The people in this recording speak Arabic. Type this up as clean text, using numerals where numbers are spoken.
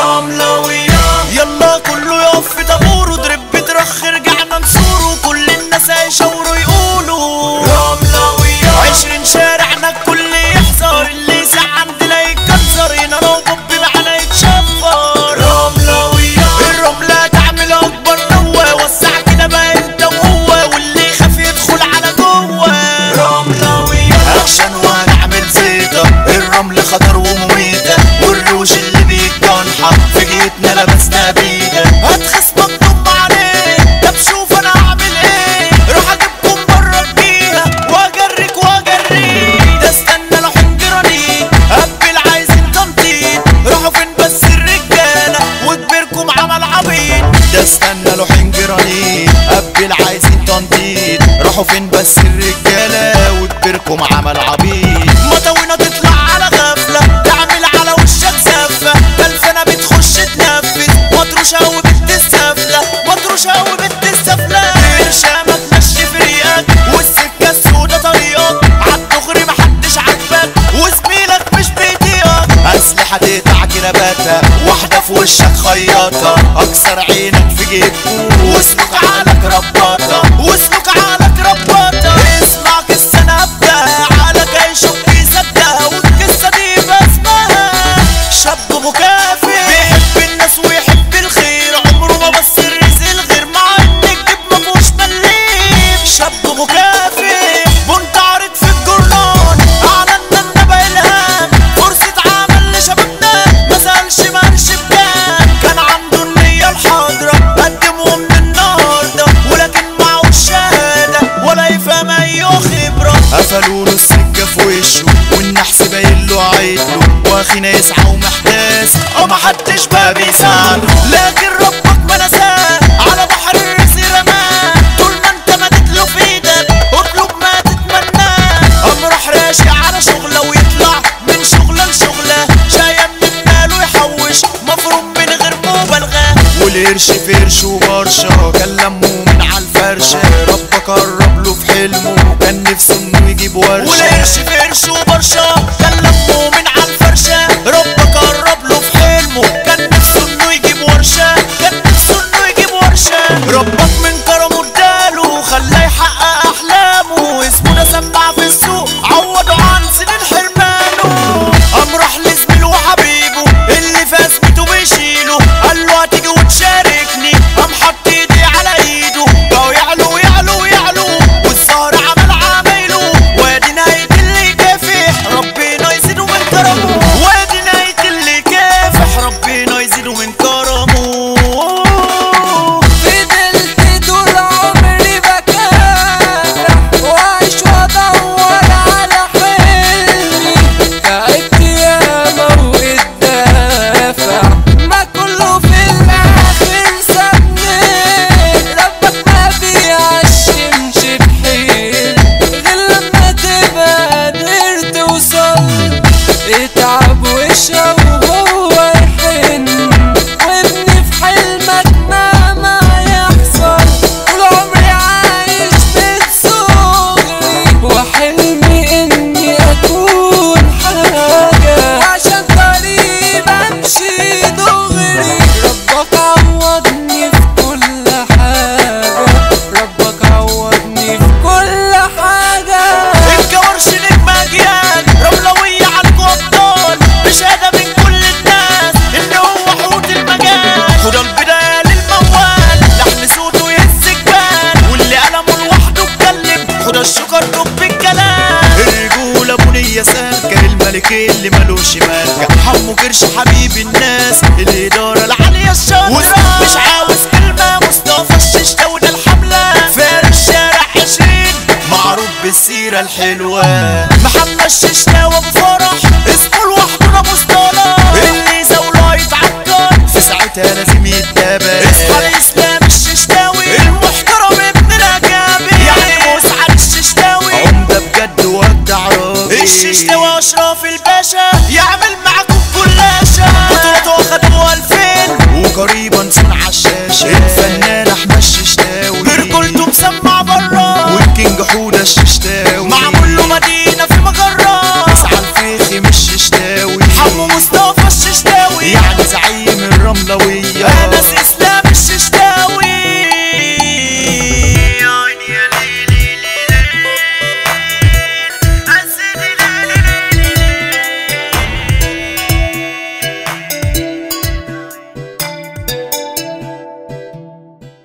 رملوية. يلا كله يقف في طابور وضرب بترخ رجعنا نصوره، كل الناس هيشاوروا يقولوا رملوية. 20 شارعنا الكل يحذر، اللي يسع عندنا يتكسر، هنا لو بوب معانا يتشفر. رملوية الرملة تعمل اكبر نوة، وسع كده بقى انت وهو، واللي يخاف يدخل على جوه. رملوية اكشن وهنعمل زيطة، الرمل خطر ومميتة، والروش اللي بيتجنحة في جيتنا لبسنا بيدة. هتخصمك ضم عليه، طب شوف انا هعمل ايه، روح اجيبكم بره الجيهة واجرك واجريه. ده استنى لو حنجراني قبل عايزين تنطيط، روحوا فين بس الرجالة وكبيركم عمل عبيط. ده استنى لو حنجراني قبل عايزين تنطيط، روحوا فين بس الرجالة وكبيركم عمل عبيط. مطاوينا تطلع على غفلة، تعمل على وشك زفة، بلفنا بتخش تنفذ، مطروشة وبنت السفلة، مطروشة وبنت السفلة. برشامك مشي في ريقك، والسكة السودا طريقك، عالدغري محدش عاجبك، وزميلك مش بيطيقك. أسلحة تقطع كرباتها، واحدة في وشك خياطة، أكسر عينك في جيبك، واسلك عقلك رباطة، واسلك عقلك رباطة. اسمع قصة نبتة على جاي شوف يصدقها، والقصة دي باسمها شاب مكافئ، بيحب الناس ويحب الخير، عمره ما بص الرزق الغير، مع ان الجيب مفهوش مليم. شاب مكافئ منتعرض في الجرنان، اعلنا النبأ الهام، فرصة عمل لشبابنا، ما سألش مالش بكام. كان عنده النية الحاضرة قدمه من النهاردة، ولكن معهوش شهادة ولا يفهم اي خبرة. قفلوا له السكة في وشه، والنحس باين له عيدله، واخينا يسعى ومحتاس ومحدش بقى بيساعده. لكن ربك ما نساه، على بحر الرزق رماه، طول ما انت مدتله في ايدك اطلب ما تتمناه. قام راح راشي على شغله، ويطلع من شغله لشغله، شاية من ماله يحوش مفروم من غير مبالغة. والقرش في قرش وبرشة، كان لمه من عالفرشة، ربك قرب له في حلمه، كان نفسه انه يجيب ورشة. والقرش في قرش وبرشة، كان لمه من عالفرشة، ربك قرب له في حلمه، كان نفسه انه يجيب ورشة، كان نفسه انه يجيب ورشة. ربك من كرمه اداله، خلاه يحقق احلامه، اسمه ده سمع في السوق، عوضه عن سنين حرمانه. قام راح لزميله وحبيبه اللي في ازمته بيشيله، قال له هتيجي وتشاركني، قام حط ايدي على ايده، بقوا يعلو يعلو يعلو، والزهر عمل عمايله. وادي نهاية اللي يكافح، ربنا يزيده من كرمه، وادي نهاية اللي يكافح، ربنا يزيده من كرمه. فضلت طول عمري بكافح، وعيش وادور على حلمي، تعبت ياما واتدافع، ما كله في الاخر سابني. ربك ما بيعشمش بحيل، غير لما تبقى قادر توصل، اتعب واشقى وهو يحن، وابني في حلمك مهما يحصل. طول عمري عايش من صغري، وحلمي اني اكون حاجة، وعشان طريقي بمشي دغري. ربك عوضني في كل حاجة، ربك عوضني في كل حاجة. الجورش نجم اجيال، رملوية عنكو ابطال، بشهادة من كل الناس ان هو حوت المجال. خد البداية للموال، لحن صوته يهز الجبال، واللي قلمه لوحده اتكلم، خد الشكر رب الكلام. الرجولة بنية سالكة، الملك اللي ملوش مالكة، حمو كرش حبيب الناس، الإدارة العالية الشاطرة. مش عاوز كلمة، مصطفى الششتاوي ده الحملة، فارس شارع 20 معروف بالسيرة الحلوة. محمد الششتاوي ابو فرح، اسمه لوحده ده مصطلح، اللي زاوله يتعكر في ساعتها لازم يتدابر. اصحى الاسلام الششتاوي المحترم ابن رجابي، يعني مسعد الششتاوي عمدة بجد وابدع راجل. الششتاوي اشرف الباشا، يعمل معاكم كلاشة، بطولته واخدوا 2000 وقريبا صنع الشاشة. الفنان احمد